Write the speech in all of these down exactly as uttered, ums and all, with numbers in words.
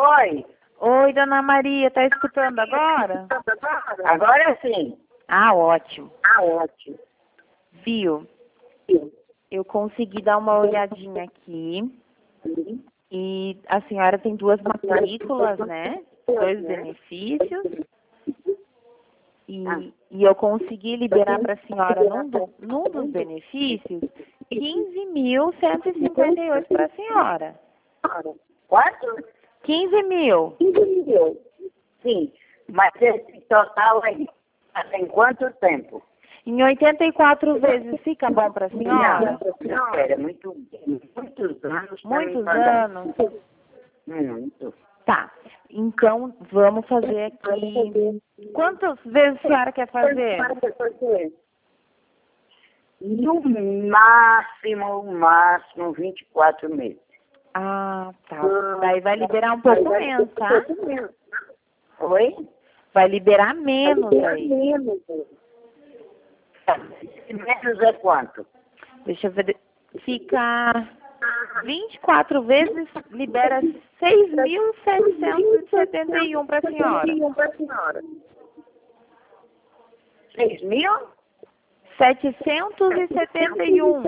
Oi. Oi, dona Maria, tá escutando agora? Agora sim. Ah, ótimo. Ah, ótimo. Viu? Eu consegui dar uma olhadinha aqui. E a senhora tem duas matrículas, né? Dois benefícios. E, e eu consegui liberar para a senhora, num, do, num dos benefícios, quinze mil cento e cinquenta e oito para a senhora. Quanto? quinze mil. quinze mil. Sim. Mas esse total aí tem quanto tempo? Em oitenta e quatro vezes fica bom para a senhora? Não, não, era muito, muitos anos. Muitos anos? Muito. Tá. Então, vamos fazer aqui... Quantas vezes a senhora quer fazer? No máximo, no máximo, vinte e quatro meses. Ah, tá. Daí vai liberar um pouco menos, tá? Oi? Vai liberar menos aí. Menos é quanto? Deixa eu ver. Fica vinte e quatro vezes, libera seis mil setecentos e setenta e um para a senhora. seis mil? setecentos e setenta e um.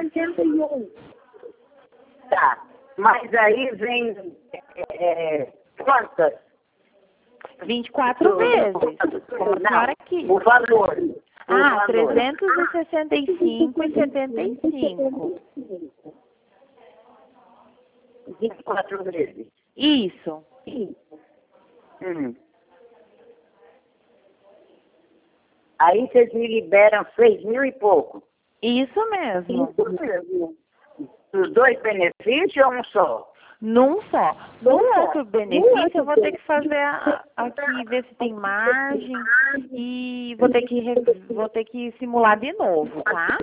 Tá. Mas aí vem é, quantas? vinte e quatro vezes, como a senhora quis. O valor. Ah, trezentos e sessenta e cinco e setenta e cinco. vinte e quatro vezes. Isso. Hum. Aí vocês me liberam seis mil e pouco. Isso mesmo. Isso mesmo. Os dois benefícios ou um só? Num só. No outro benefício, eu vou ter que fazer a, aqui, ver se tem margem e vou ter que, re- vou ter que simular de novo, tá?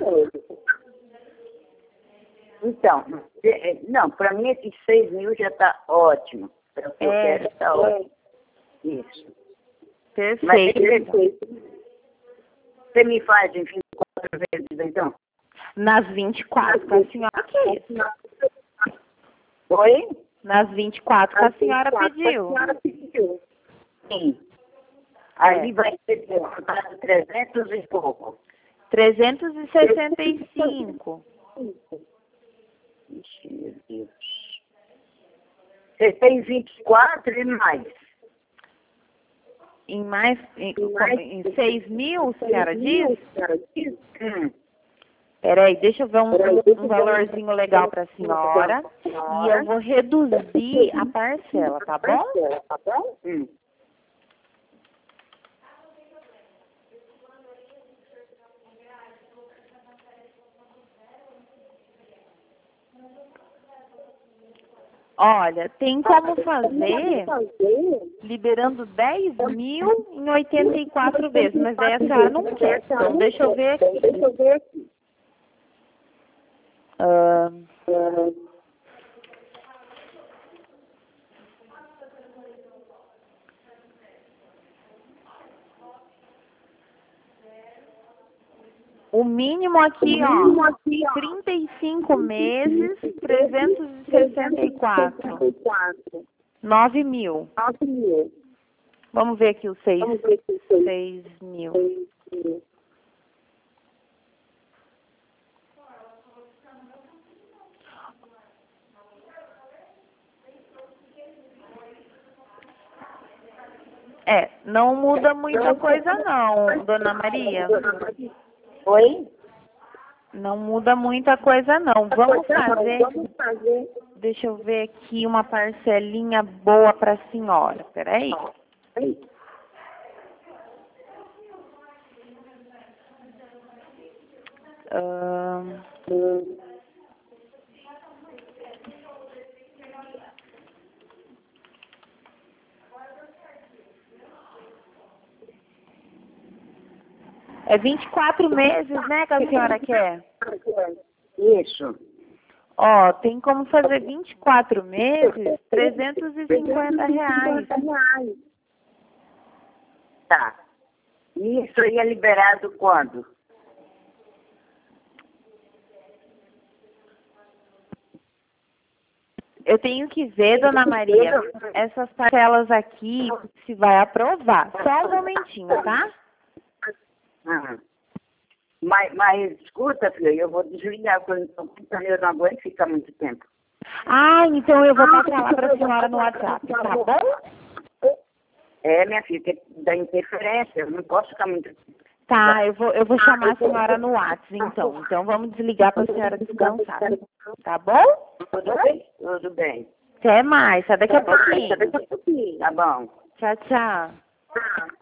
Então, eh, não, para mim esses seis mil já está ótimo. Para o que eu É. quero está ótimo. Isso. Mas Perfeito. você me faz em vinte e quatro vezes, então? Nas vinte e quatro que a senhora quis. Oi? Nas vinte e quatro que a senhora pediu. Sim. Aí É. vai ser descontado trezentos e pouco. trezentos e sessenta e cinco. Ixi, meu Deus. Você tem vinte e quatro e mais. Em mais, em, em seis mil, a senhora diz? Hum. Peraí, deixa eu ver um, um, um valorzinho legal para a senhora. E eu vou reduzir a parcela, tá bom? Hum. Olha, tem como fazer liberando dez mil em oitenta e quatro vezes, mas daí a senhora não quer. Então, deixa eu ver aqui. Ah, o mínimo aqui, ó, trinta e cinco meses, trezentos e sessenta e quatro. nove mil. Vamos ver aqui os seis, seis mil. É, não muda muita coisa não, dona Maria. Oi? Não muda muita coisa não. Vamos fazer, deixa eu ver aqui uma parcelinha boa para a senhora. Peraí. Ahn, É vinte e quatro meses, né, que a senhora quer? Isso. Ó, tem como fazer vinte e quatro meses, trezentos e cinquenta reais. Tá. E isso aí é liberado quando? Eu tenho que ver, dona Maria, essas parcelas aqui, se vai aprovar. Só um momentinho, tá? Ah. Mas, mas escuta, filha, eu vou desligar, porque eu não aguento ficar muito tempo. Ah, então eu vou passar lá para a senhora no WhatsApp, tá bom? É, minha filha, que dá interferência, eu não posso ficar muito tempo. Tá, eu vou, eu vou chamar a senhora no WhatsApp, então. Então vamos desligar para a senhora descansar. Tá bom? Tudo bem? Tudo bem. Até mais, até daqui a pouquinho. Tá bom. Tchau, tchau. Tchau.